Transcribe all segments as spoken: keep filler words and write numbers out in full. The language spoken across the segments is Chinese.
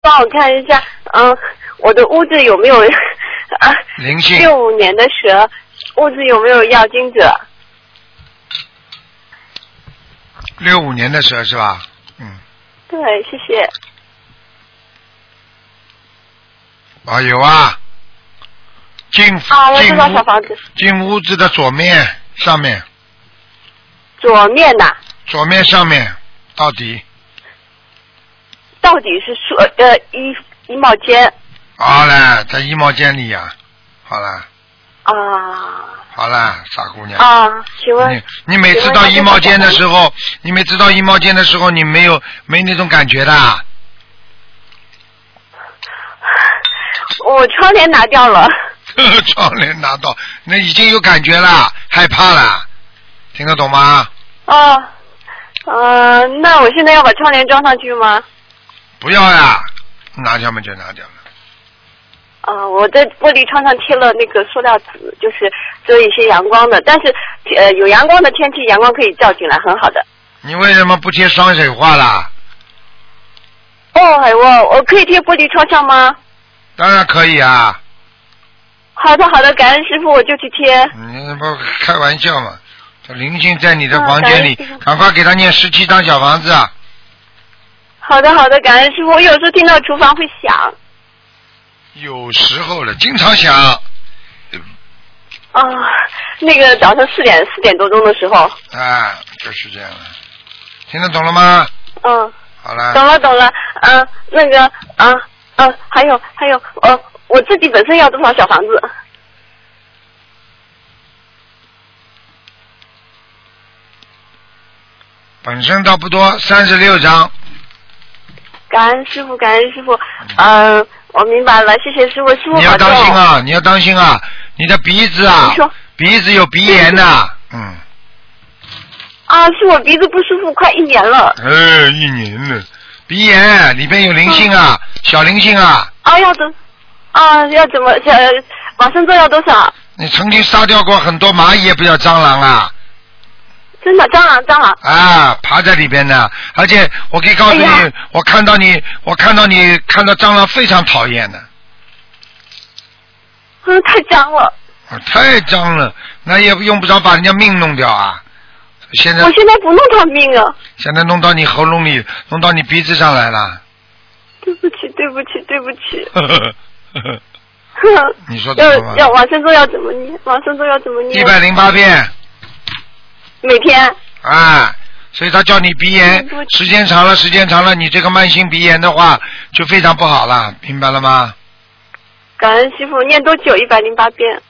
帮我看一下，嗯，我的屋子有没有啊？ 灵性。 六五年的蛇，屋子有没有要经者？ 六五年的蛇是吧？嗯。 对，谢谢。 啊，有啊。进啊，要多少小房子？ 进屋子的左面上面。 左面的。 左面上面，到底。 到底是说呃衣衣帽间。 好了，在衣帽间里呀、啊。好了。 啊。 好了，傻姑娘。 啊，请问你你每次到衣帽间的时候，你每次到衣帽间的时候，你没有没那种感觉的？ 我窗帘拿掉了。 窗帘拿到，那已经有感觉了，害怕了，听得懂吗？ 哦，呃，那我现在要把窗帘装上去吗？ 不要呀，拿掉嘛就拿掉了。 啊、呃，我在玻璃窗上贴了那个塑料纸，就是遮一些阳光的，但是呃有阳光的天气，阳光可以照进来，很好的。 你为什么不贴双水画啦？ 哦，我我可以贴玻璃窗上吗？ 当然可以啊。 好的好的，感恩师傅，我就去贴。 你不开玩笑嘛？这灵性在你的房间里，啊、赶快给他念十七张小房子啊！ 好的好的，感恩师傅。我有时候听到厨房会响。 有时候了，经常响。 啊，那个早上四点四点多钟的时候。 啊，就是这样了。听得懂了吗？ 嗯。 好了。 懂了懂了，嗯、呃，那个啊啊，还有还有，呃，我自己本身要多少小房子？ 本身倒不多，三十六张。 感恩师傅，感恩师傅，嗯、呃，我明白了，谢谢师傅，师傅保重。 你要当心啊，你要当心啊，你的鼻子啊，鼻子有鼻炎的、啊，嗯。 啊，是我鼻子不舒服，快一年了。 哎，一年了，鼻炎里边有灵性啊，嗯、小灵性啊。 啊，要怎啊？要怎么？小往生咒要多少？ 你曾经杀掉过很多蚂蚁，也不叫蟑螂啊。 真的，蟑螂，蟑螂。 啊，爬在里边的，而且我可以告诉你，哎、我看到你，我看到你看到蟑螂非常讨厌的。 嗯，太脏了。 啊，太脏了，那也用不着把人家命弄掉啊。现在我现在不弄他命啊。 现在弄到你喉咙里，弄到你鼻子上来了。 对不起，对不起，对不起。 呵呵呵呵你说要要往生咒要怎么念？往生咒要怎么念？ 一百零八遍。 每天。 啊，所以他叫你鼻炎，时间长了，时间长了，你这个慢性鼻炎的话就非常不好了，明白了吗？ 感恩师父，念多久？一百零八遍。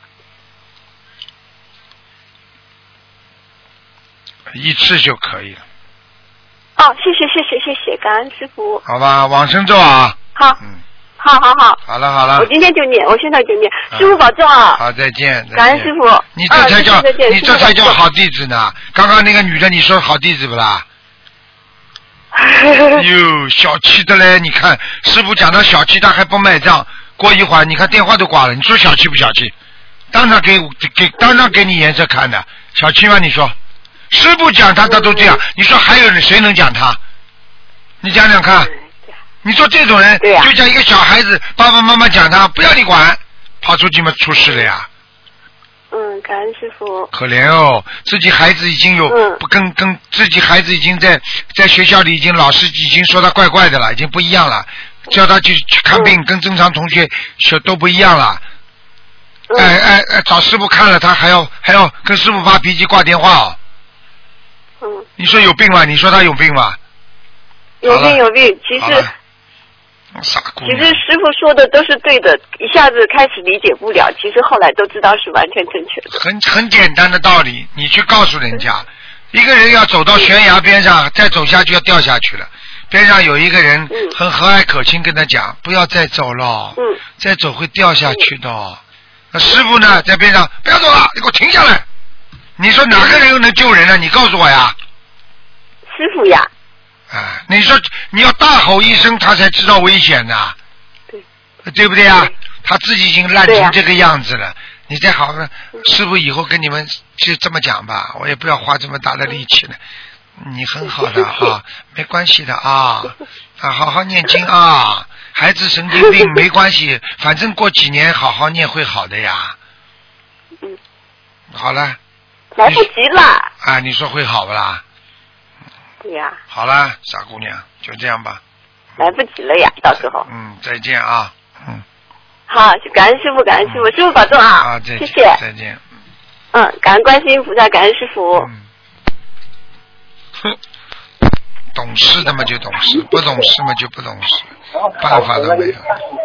一次就可以了。 哦，谢谢谢谢谢谢，感恩师父。 好吧，往生咒啊。 好。嗯。好好好。 好了好了。 我今天就念，我现在就念。啊、师父保重啊。 好，再见。 感恩师父。 你这才叫、啊、你这才叫好弟子呢。刚刚那个女的，你说好弟子不啦？哟，小气的嘞！你看师父讲到小气，他还不卖账。过一会儿，你看电话都挂了，你说小气不小气？当场给给当场给你颜色看的，小气吗？你说？师父讲他，他都这样，你说还有人谁能讲他？你讲讲看，你说这种人，就像一个小孩子，爸爸妈妈讲他，不要你管，跑出去嘛出事了呀。 嗯，感恩师父。 可怜哦，自己孩子已经有不跟跟自己孩子已经在在学校里已经老师已经说他怪怪的了，已经不一样了，叫他去去看病，跟正常同学学都不一样了。哎哎哎，找师傅看了，他还要还要跟师傅发脾气挂电话哦。 嗯， 你说有病吗？你说他有病吗？ 有病有病，其实傻姑其实师傅说的都是对的，一下子开始理解不了，其实后来都知道是完全正确的。 很很简单的道理，你去告诉人家，一个人要走到悬崖边上，再走下去要掉下去了，边上有一个人很和蔼可亲跟他讲，不要再走了， 嗯， 再走会掉下去的。嗯、那师傅呢，在边上不要走了，你给我停下来。你说哪个人又能救人呢？你告诉我呀。 师傅呀。 啊，你说你要大吼一声，他才知道危险的， 对， 对不对啊？他自己已经烂成这个样子了，啊、你再好好，师傅以后跟你们就这么讲吧，我也不要花这么大的力气了。你很好的啊，没关系的啊，啊，好好念经啊， 孩子神经病没关系，反正过几年好好念会好的呀。 嗯。 好了。 来不及了。 啊，你说会好不啦？ 对呀。 好了，傻姑娘，就这样吧。 来不及了呀，到时候。 嗯，再见啊。嗯。 好，感恩师傅，感恩师傅，师傅保重啊！ 啊，再见， 谢谢， 再见。 嗯，感恩观世音菩萨，感恩师傅。 嗯。哼，懂事的嘛就懂事，不懂事嘛就不懂事，办法都没有。